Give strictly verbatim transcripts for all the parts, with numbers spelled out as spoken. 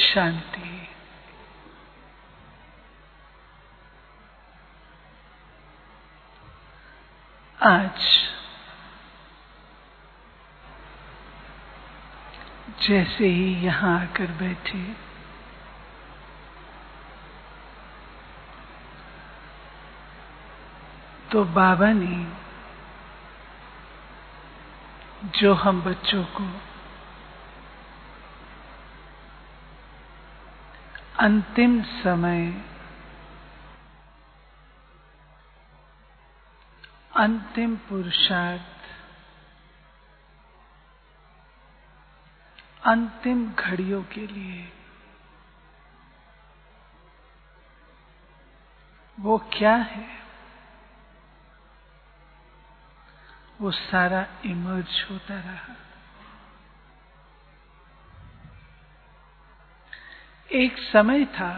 शांति। आज जैसे ही यहाँ आकर बैठे, तो बाबा ने जो हम बच्चों को अंतिम समय, अंतिम पुरुषार्थ, अंतिम घड़ियों के लिए वो क्या है, वो सारा इमर्ज होता रहा। एक समय था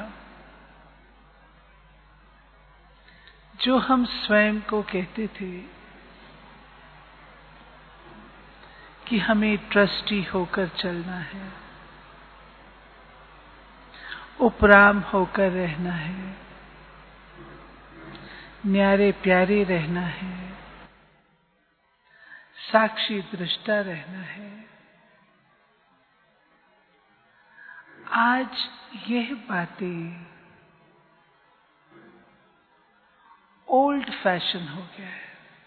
जो हम स्वयं को कहते थे कि हमें ट्रस्टी होकर चलना है, उपराम होकर रहना है, न्यारे प्यारे रहना है, साक्षी दृष्टा रहना है। आज यह बातें ओल्ड फैशन हो गया है।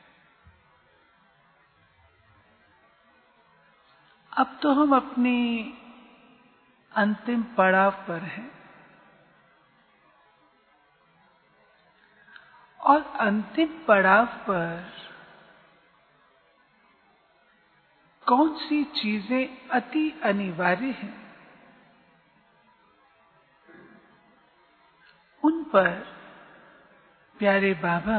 अब तो हम अपने अंतिम पड़ाव पर हैं और अंतिम पड़ाव पर कौन सी चीजें अति अनिवार्य हैं, उन पर प्यारे बाबा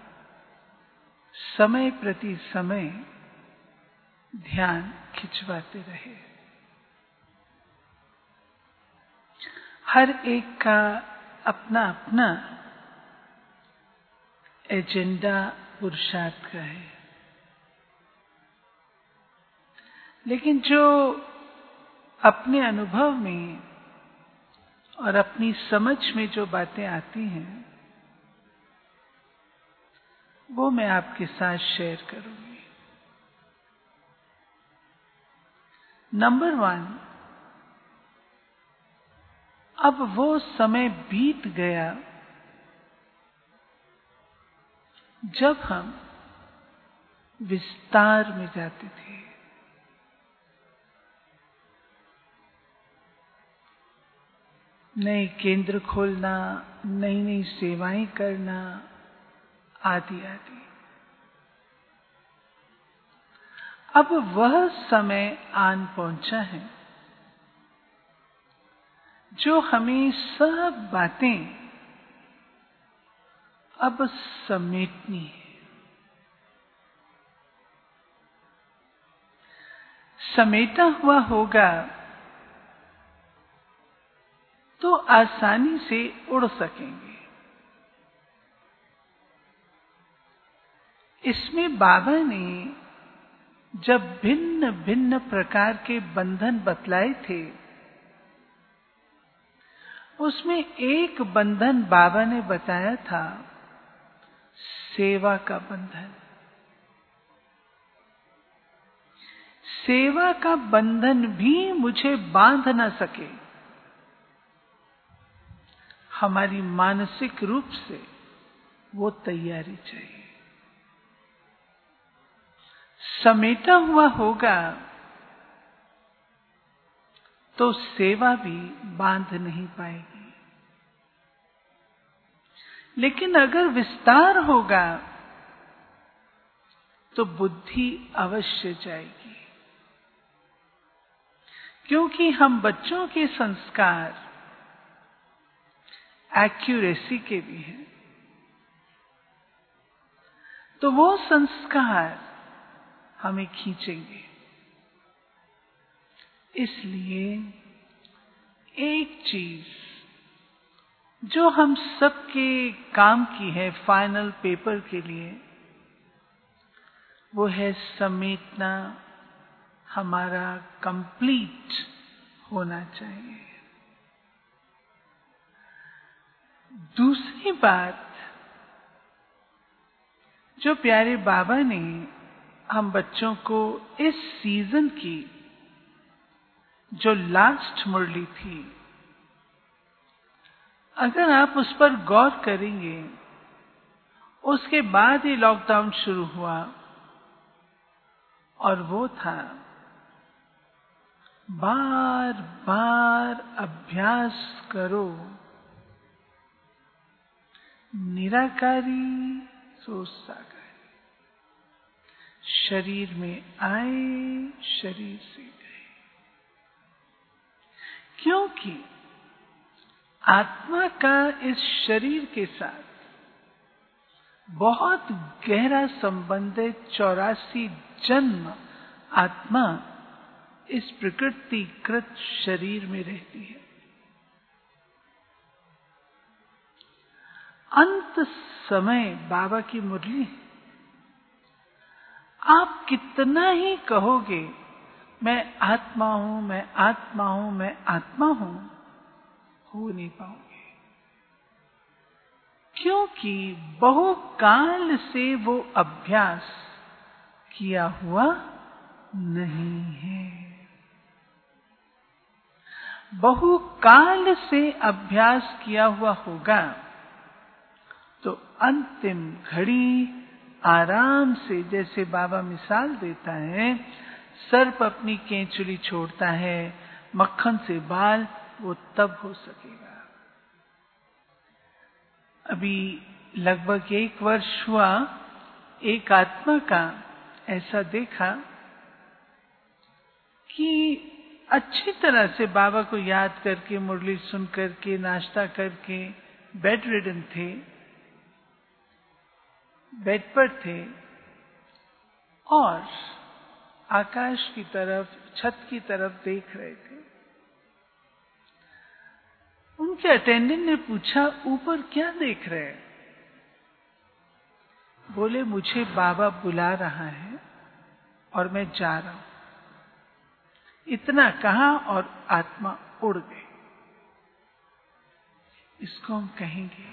समय प्रति समय ध्यान खिंचवाते रहे। हर एक का अपना अपना एजेंडा पुरुषार्थ का है, लेकिन जो अपने अनुभव में और अपनी समझ में जो बातें आती हैं, वो मैं आपके साथ शेयर करूंगी। नंबर वन, अब वो समय बीत गया जब हम विस्तार में जाते थे। नए केंद्र खोलना, नई नई सेवाएं करना, आदि आदि। अब वह समय आन पहुंचा है जो हमें सब बातें अब समेटनी है। समेटा हुआ होगा तो आसानी से उड़ सकेंगे। इसमें बाबा ने जब भिन्न भिन्न प्रकार के बंधन बतलाए थे, उसमें एक बंधन बाबा ने बताया था, सेवा का बंधन। सेवा का बंधन भी मुझे बांध ना सके, हमारी मानसिक रूप से वो तैयारी चाहिए। समेटा हुआ होगा तो सेवा भी बांध नहीं पाएगी, लेकिन अगर विस्तार होगा तो बुद्धि अवश्य जाएगी, क्योंकि हम बच्चों के संस्कार एक्यूरेसी के भी हैं। तो वो संस्कार हमें खींचेंगे। इसलिए एक चीज जो हम सबके काम की है फाइनल पेपर के लिए, वो है समेटना हमारा कंप्लीट होना चाहिए। दूसरी बात जो प्यारे बाबा ने हम बच्चों को इस सीजन की जो लास्ट मुरली थी, अगर आप उस पर गौर करेंगे, उसके बाद ही लॉकडाउन शुरू हुआ और वो था बार बार अभ्यास करो, निराकारी सो साकारी, शरीर में आए शरीर से गए। क्योंकि आत्मा का इस शरीर के साथ बहुत गहरा संबंध है। चौरासी जन्म आत्मा इस प्रकृतिकृत शरीर में रहती है। अंत समय बाबा की मुरली, आप कितना ही कहोगे मैं आत्मा हूं, मैं आत्मा हूं, मैं आत्मा हूं, हो नहीं पाओगे। क्योंकि बहुकाल से वो अभ्यास किया हुआ नहीं है। बहुकाल से अभ्यास किया हुआ होगा तो अंतिम घड़ी आराम से, जैसे बाबा मिसाल देता है, सर्प अपनी केंचुली छोड़ता है, मक्खन से बाल, वो तब हो सकेगा। अभी लगभग एक वर्ष हुआ, एक आत्मा का ऐसा देखा कि अच्छी तरह से बाबा को याद करके, मुरली सुन करके, नाश्ता करके बेड रिडन थे, बेड पर थे और आकाश की तरफ, छत की तरफ देख रहे थे। उनके अटेंडेंट ने पूछा, ऊपर क्या देख रहे हैं? बोले, मुझे बाबा बुला रहा है और मैं जा रहा हूं। इतना कहा और आत्मा उड़ गई। इसको हम कहेंगे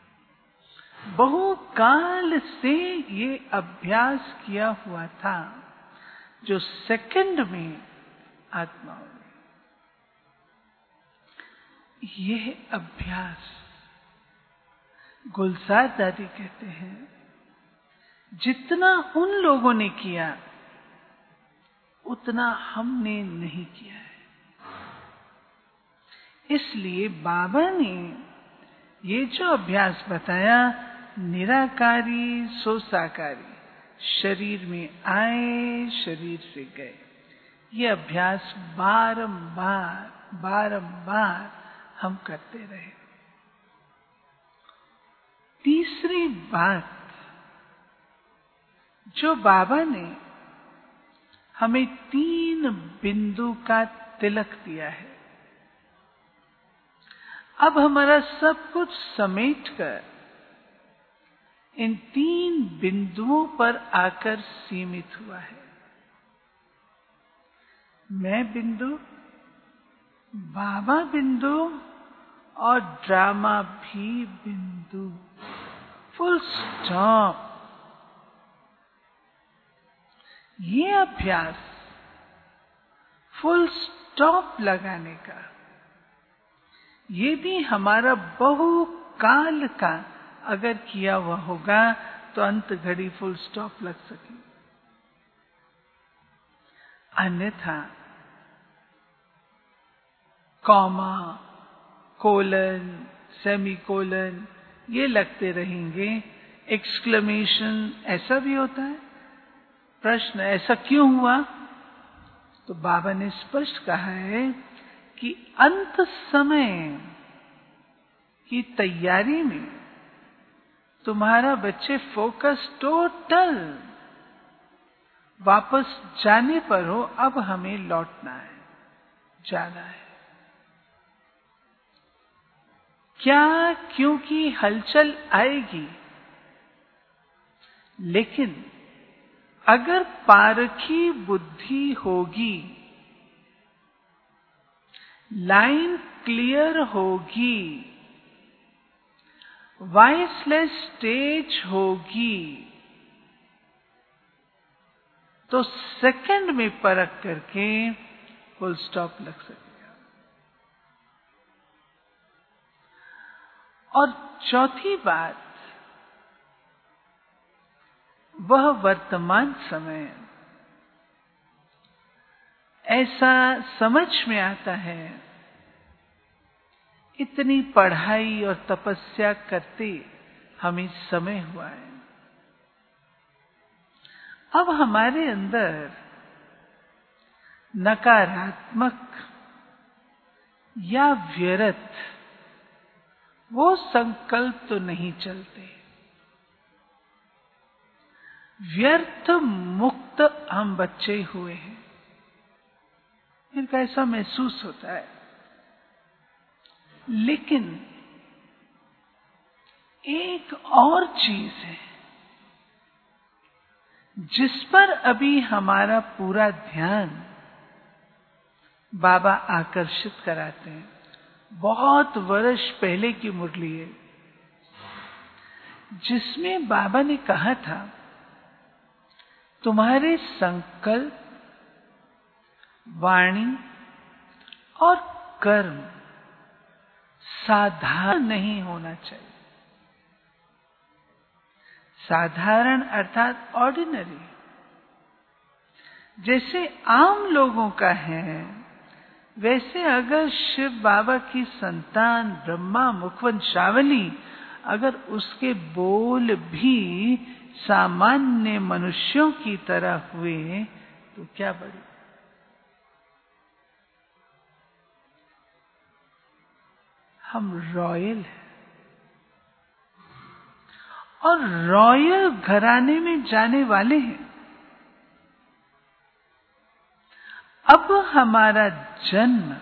बहुकाल से ये अभ्यास किया हुआ था, जो सेकंड में आत्मा हो गई। यह अभ्यास गुलजार दादी कहते हैं, जितना उन लोगों ने किया उतना हमने नहीं किया है। इसलिए बाबा ने ये जो अभ्यास बताया, निराकारी सो साकारी, शरीर में आए शरीर से गए, ये अभ्यास बारंबार बारंबार हम करते रहे। तीसरी बात जो बाबा ने हमें तीन बिंदु का तिलक दिया है। अब हमारा सब कुछ समेटकर इन तीन बिंदुओं पर आकर सीमित हुआ है। मैं बिंदु, बाबा बिंदु और ड्रामा भी बिंदु। Full stop. ये अभ्यास फुल स्टॉप लगाने का, ये भी हमारा बहुकाल का अगर किया हुआ होगा तो अंत घड़ी फुल स्टॉप लग सके। अन्यथा कॉमा, कोलन, सेमी कोलन ये लगते रहेंगे। एक्सक्लेमेशन ऐसा भी होता है, प्रश्न ऐसा क्यों हुआ? तो बाबा ने स्पष्ट कहा है कि अंत समय की तैयारी में तुम्हारा बच्चे फोकस टोटल वापस जाने पर हो। अब हमें लौटना है, जाना है। क्या? क्योंकि हलचल आएगी, लेकिन अगर पारखी बुद्धि होगी, लाइन क्लियर होगी, वॉइसलेस स्टेज होगी तो सेकंड में परख करके फुल स्टॉप लग सकेगा। और चौथी बात, वह वर्तमान समय ऐसा समझ में आता है, इतनी पढ़ाई और तपस्या करते हमें समय हुआ है, अब हमारे अंदर नकारात्मक या व्यर्थ वो संकल्प तो नहीं चलते। व्यर्थ मुक्त हम बच्चे हुए हैं, इनका ऐसा महसूस होता है। लेकिन एक और चीज है जिस पर अभी हमारा पूरा ध्यान बाबा आकर्षित कराते हैं। बहुत वर्ष पहले की मुरली है जिसमें बाबा ने कहा था, तुम्हारे संकल्प, वाणी और कर्म साधारण नहीं होना चाहिए। साधारण अर्थात ऑर्डिनरी, जैसे आम लोगों का है, वैसे अगर शिव बाबा की संतान ब्रह्मा मुखवंशावली अगर उसके बोल भी सामान्य मनुष्यों की तरह हुए तो क्या बड़ी। हम रॉयल हैं और रॉयल घराने में जाने वाले हैं। अब हमारा जन्म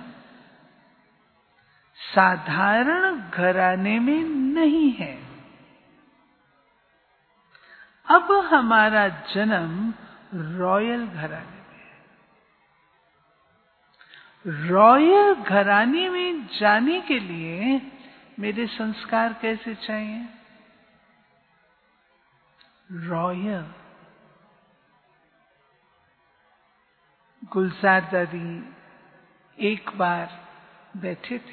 साधारण घराने में नहीं है, अब हमारा जन्म रॉयल घराने में है। रॉयल घराने में जाने के लिए मेरे संस्कार कैसे चाहिए? रॉयल। गुलजार दादी एक बार बैठे थे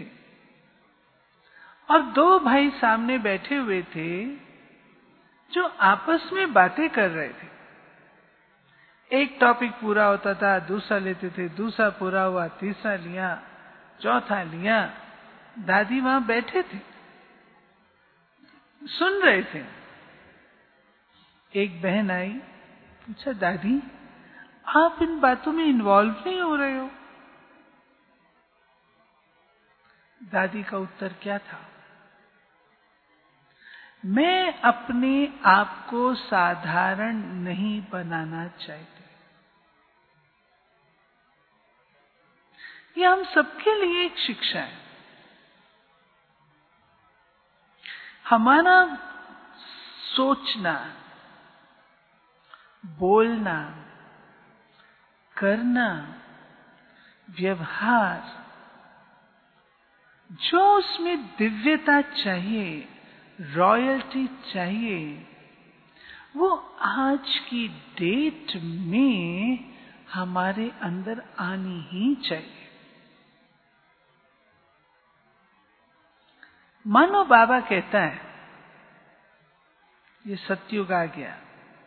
और दो भाई सामने बैठे हुए थे जो आपस में बातें कर रहे थे। एक टॉपिक पूरा होता था, दूसरा लेते थे, दूसरा पूरा हुआ, तीसरा लिया, चौथा लिया। दादी वहां बैठे थे, सुन रहे थे। एक बहन आई, पूछा, दादी आप इन बातों में इन्वॉल्व नहीं हो रहे हो? दादी का उत्तर क्या था? मैं अपने आप को साधारण नहीं बनाना चाहती। यह हम सबके लिए एक शिक्षा है। हमारा सोचना, बोलना, करना, व्यवहार, जो उसमें दिव्यता चाहिए, रॉयल्टी चाहिए, वो आज की डेट में हमारे अंदर आनी ही चाहिए। मानो बाबा कहता है, ये सतयुग आ गया,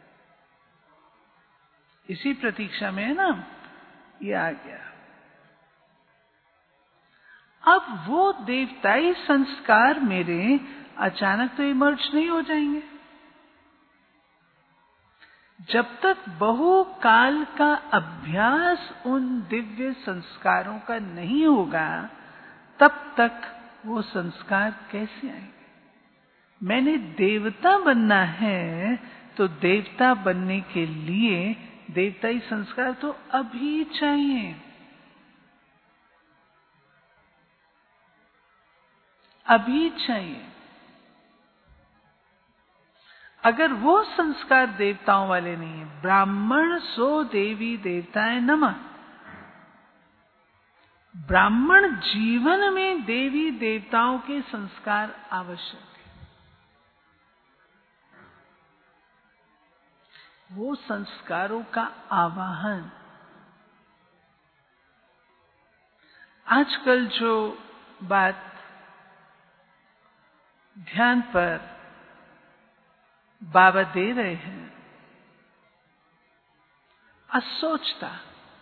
इसी प्रतीक्षा में है ना, ये आ गया। अब वो देवताई संस्कार मेरे अचानक तो इमर्ज नहीं हो जाएंगे। जब तक बहुकाल का अभ्यास उन दिव्य संस्कारों का नहीं होगा, तब तक वो संस्कार कैसे आएंगे? मैंने देवता बनना है तो देवता बनने के लिए देवताई संस्कार तो अभी चाहिए, अभी चाहिए। अगर वो संस्कार देवताओं वाले नहीं है, ब्राह्मण सो देवी देवताएं नमः, ब्राह्मण जीवन में देवी देवताओं के संस्कार आवश्यक है। वो संस्कारों का आवाहन। आजकल जो बात ध्यान पर बाबा दे रहे हैं, असोचता,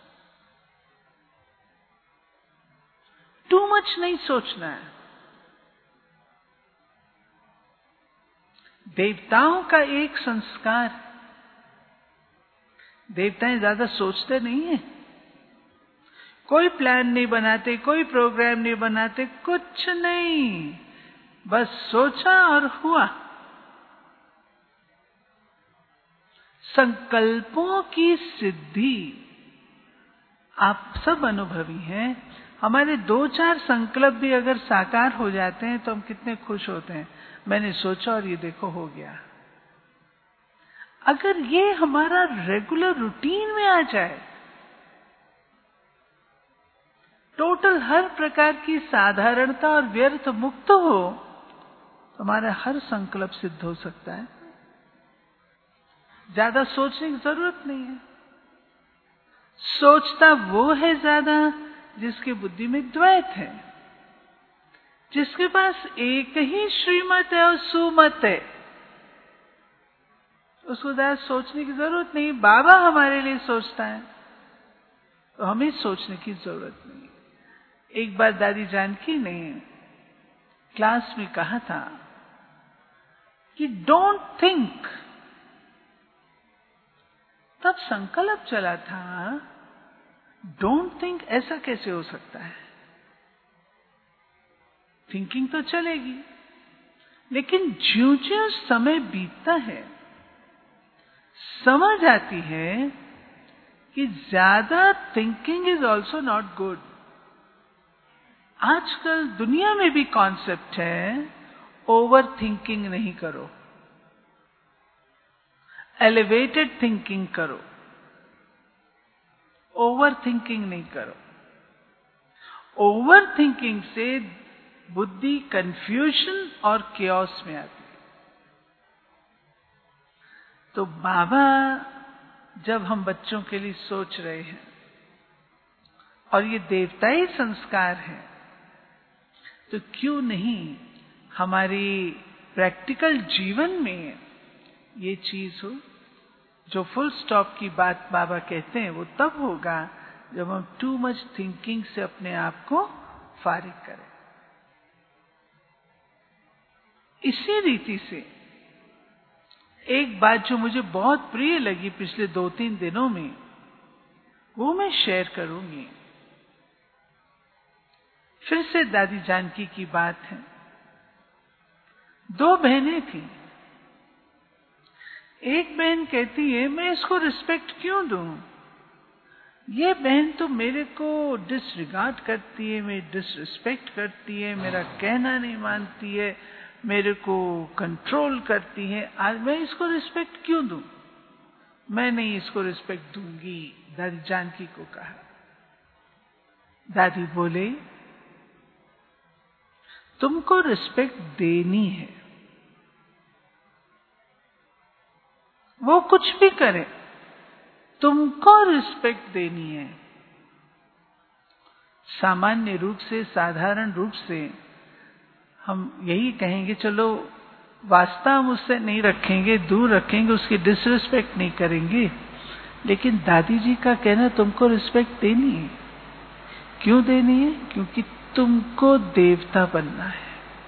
टू मच नहीं सोचना है। देवताओं का एक संस्कार, देवताएं ज्यादा सोचते नहीं है, कोई प्लान नहीं बनाते, कोई प्रोग्राम नहीं बनाते, कुछ नहीं, बस सोचा और हुआ। संकल्पों की सिद्धि, आप सब अनुभवी हैं, हमारे दो चार संकल्प भी अगर साकार हो जाते हैं तो हम कितने खुश होते हैं। मैंने सोचा और ये देखो हो गया। अगर ये हमारा रेगुलर रूटीन में आ जाए, टोटल हर प्रकार की साधारणता और व्यर्थ मुक्त हो, तो हमारा हर संकल्प सिद्ध हो सकता है। ज्यादा सोचने की जरूरत नहीं है। सोचता वो है ज्यादा जिसकी बुद्धि में द्वैत है, जिसके पास एक ही श्रीमत है और सुमत है, उसको ज्यादा सोचने की जरूरत नहीं। बाबा हमारे लिए सोचता है तो हमें सोचने की जरूरत नहीं। एक बार दादी जानकी ने क्लास में कहा था कि डोंट थिंक, तब संकल्प चला था डोंट थिंक ऐसा कैसे हो सकता है। थिंकिंग तो चलेगी, लेकिन ज्यों ज्यों समय बीतता है समझ आती है कि ज्यादा thinking is also not good. आजकल दुनिया में भी कॉन्सेप्ट है, ओवर थिंकिंग नहीं करो, एलिवेटेड थिंकिंग करो, ओवर थिंकिंग नहीं करो। ओवर थिंकिंग से बुद्धि कंफ्यूजन और केओस में आती है। तो बाबा जब हम बच्चों के लिए सोच रहे हैं और ये देवताई संस्कार है, तो क्यों नहीं हमारी प्रैक्टिकल जीवन में ये चीज हो। जो फुल स्टॉप की बात बाबा कहते हैं वो तब होगा जब हम टू मच थिंकिंग से अपने आप को फारिग करें। इसी रीति से एक बात जो मुझे बहुत प्रिय लगी पिछले दो तीन दिनों में, वो मैं शेयर करूंगी। फिर से दादी जानकी की बात है। दो बहनें थी। एक बहन कहती है मैं इसको रिस्पेक्ट क्यों दूं, ये बहन तो मेरे को डिसरिगार्ड करती है, मेरी डिसरिस्पेक्ट करती है, मेरा कहना नहीं मानती है, मेरे को कंट्रोल करती है, आज मैं इसको रिस्पेक्ट क्यों दूं। मैं नहीं इसको रिस्पेक्ट दूंगी, दादी जानकी को कहा। दादी बोले तुमको रिस्पेक्ट देनी है, वो कुछ भी करे तुमको रिस्पेक्ट देनी है। सामान्य रूप से, साधारण रूप से हम यही कहेंगे चलो वास्ता हम उससे नहीं रखेंगे, दूर रखेंगे, उसकी डिसरिस्पेक्ट नहीं करेंगे। लेकिन दादी जी का कहना तुमको रिस्पेक्ट देनी है। क्यों देनी है? क्योंकि तुमको देवता बनना है।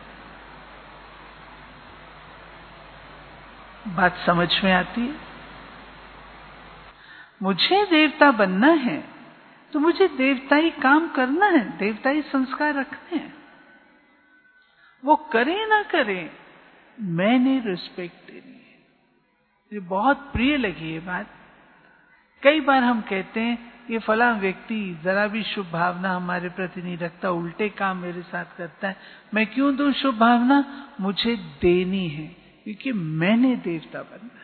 बात समझ में आती है? मुझे देवता बनना है तो मुझे देवताई काम करना है, देवताई संस्कार रखने हैं। वो करे ना करे, मैंने रिस्पेक्ट देनी है। ये बहुत प्रिय लगी ये बात। कई बार हम कहते हैं ये फला व्यक्ति जरा भी शुभ भावना हमारे प्रति नहीं रखता, उल्टे काम मेरे साथ करता है। मैं क्यों दूं शुभ भावना? मुझे देनी है, क्योंकि मैंने देवता बनना है।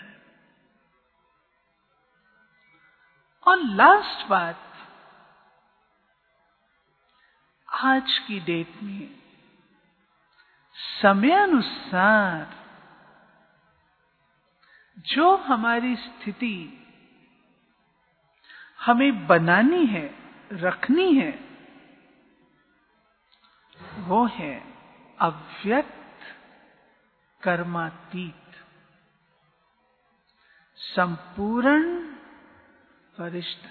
और लास्ट बात, आज की डेट में समयानुसार जो हमारी स्थिति हमें बनानी है, रखनी है, वो है अव्यक्त कर्मातीत संपूर्ण फरिश्ता।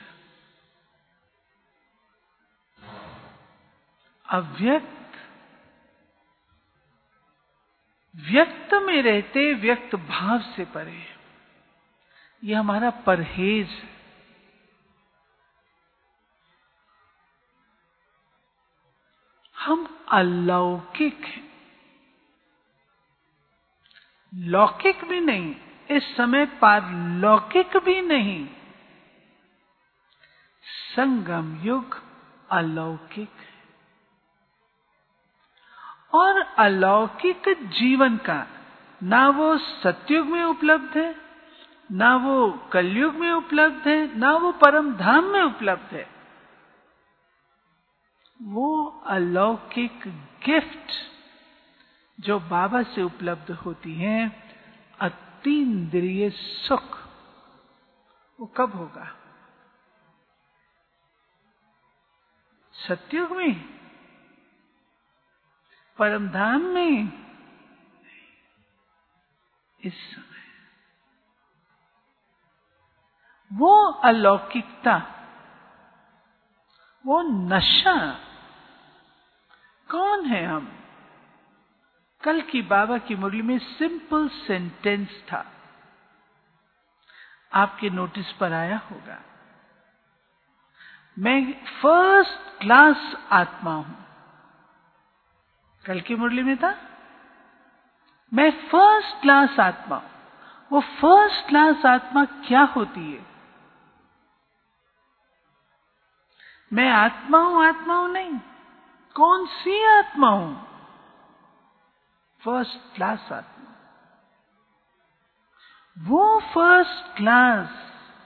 अव्यक्त, व्यक्त में रहते व्यक्त भाव से परे, ये हमारा परहेज है। हम अलौकिक हैं, लौकिक भी नहीं, इस समय पारलौकिक भी नहीं। संगम युग अलौकिक है। और अलौकिक जीवन का ना वो सतयुग में उपलब्ध है, ना वो कलयुग में उपलब्ध है, ना वो परम धाम में उपलब्ध है। वो अलौकिक गिफ्ट जो बाबा से उपलब्ध होती है, अतीन्द्रिय सुख, वो कब होगा? सतयुग में, परम धाम में, इस समय। वो अलौकिकता, वो नशा, कौन है हम? कल की बाबा की मुरली में सिंपल सेंटेंस था, आपके नोटिस पर आया होगा। मैं फर्स्ट क्लास आत्मा हूं। कल की मुरली में था, मैं फर्स्ट क्लास आत्मा हूं। वो फर्स्ट क्लास आत्मा क्या होती है? मैं आत्मा हूं, आत्मा हूं नहीं। कौन सी आत्मा हूं? फर्स्ट क्लास आत्मा। वो फर्स्ट क्लास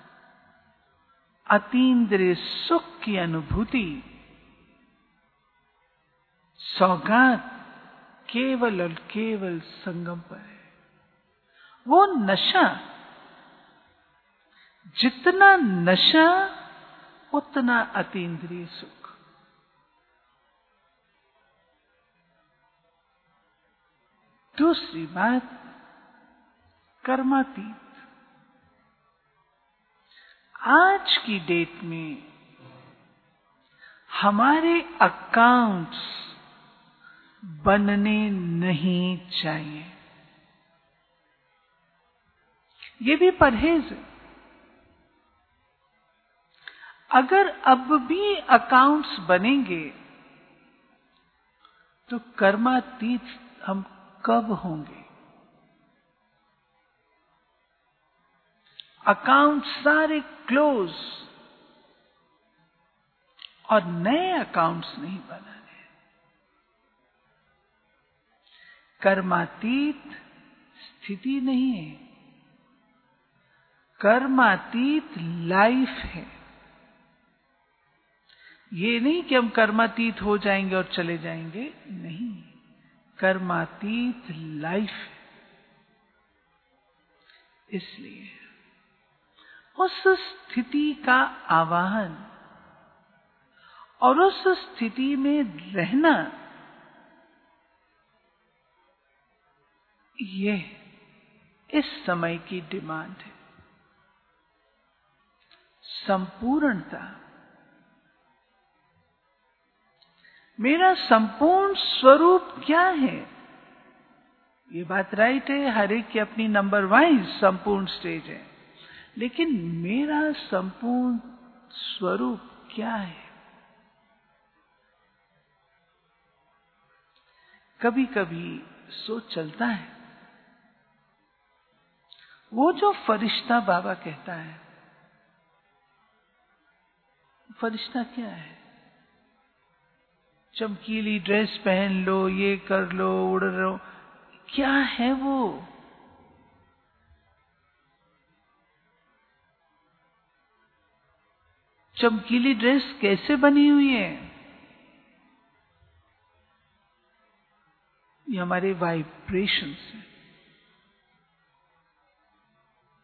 अतीन्द्रिय सुख की अनुभूति, सौगात केवल और केवल संगम पर है। वो नशा, जितना नशा उतना अतीन्द्रिय सुख। दूसरी बात, कर्मातीत। आज की डेट में हमारे अकाउंट्स बनने नहीं चाहिए। ये भी परहेज है। अगर अब भी अकाउंट्स बनेंगे तो कर्मातीत हम कब होंगे? अकाउंट सारे क्लोज और नए अकाउंट्स नहीं बनाने। कर्मातीत स्थिति नहीं है, कर्मातीत लाइफ है। ये नहीं कि हम कर्मातीत हो जाएंगे और चले जाएंगे, नहीं, कर्मातीत लाइफ है। इसलिए उस स्थिति का आवाहन और उस स्थिति में रहना, ये इस समय की डिमांड है। संपूर्णता, मेरा संपूर्ण स्वरूप क्या है? ये बात राइट है, हर एक की अपनी नंबर वाइज संपूर्ण स्टेज है, लेकिन मेरा संपूर्ण स्वरूप क्या है? कभी कभी सोच चलता है, वो जो फरिश्ता बाबा कहता है, फरिश्ता क्या है? चमकीली ड्रेस पहन लो, ये कर लो, उड़ लो, क्या है वो? चमकीली ड्रेस कैसे बनी हुई है? ये हमारे वाइब्रेशंस हैं।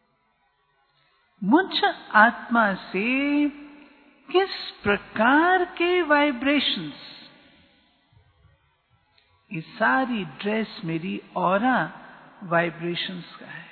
मुझ आत्मा से किस प्रकार के वाइब्रेशंस, ये सारी ड्रेस मेरी ऑरा वाइब्रेशंस का है।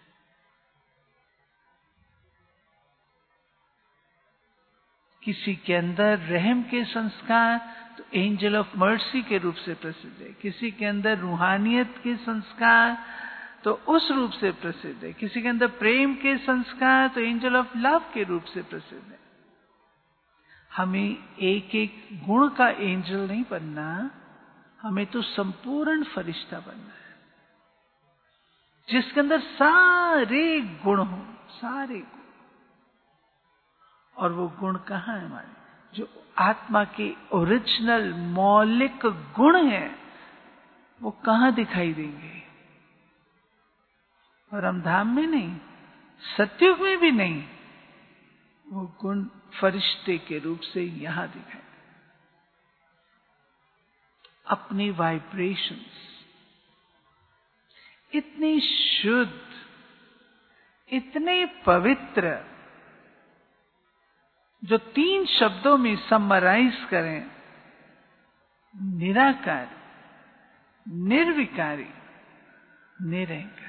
किसी के अंदर रहम के संस्कार तो एंजल ऑफ मर्सी के रूप से प्रसिद्ध है, किसी के अंदर रूहानियत के संस्कार तो उस रूप से प्रसिद्ध है, किसी के अंदर प्रेम के संस्कार तो एंजल ऑफ लव के रूप से प्रसिद्ध है। हमें एक एक गुण का एंजल नहीं बनना, हमें तो संपूर्ण फरिश्ता बनना है, जिसके अंदर सारे गुण हो, सारे गुण। और वो गुण कहाँ है हमारे, जो आत्मा के ओरिजिनल मौलिक गुण हैं, वो कहाँ दिखाई देंगे? परमधाम में नहीं, सत्युग में भी नहीं, वो गुण फरिश्ते के रूप से यहां दिखाई। अपनी वाइब्रेशंस इतनी शुद्ध, इतने पवित्र, जो तीन शब्दों में समराइज करें, निराकार, निर्विकारी, निरंकारी।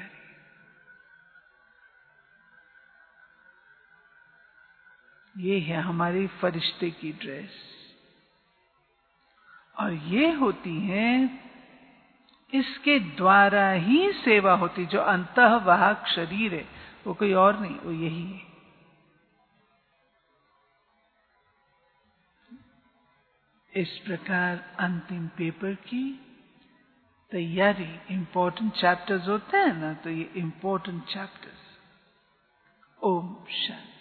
ये है हमारी फरिश्ते की ड्रेस, और ये होती है, इसके द्वारा ही सेवा होती। जो अंतःवाहक शरीर है वो कोई और नहीं, वो यही है। इस प्रकार अंतिम पेपर की तैयारी, इंपॉर्टेंट चैप्टर्स होते हैं ना, तो ये इंपॉर्टेंट चैप्टर्स। ओम शांति।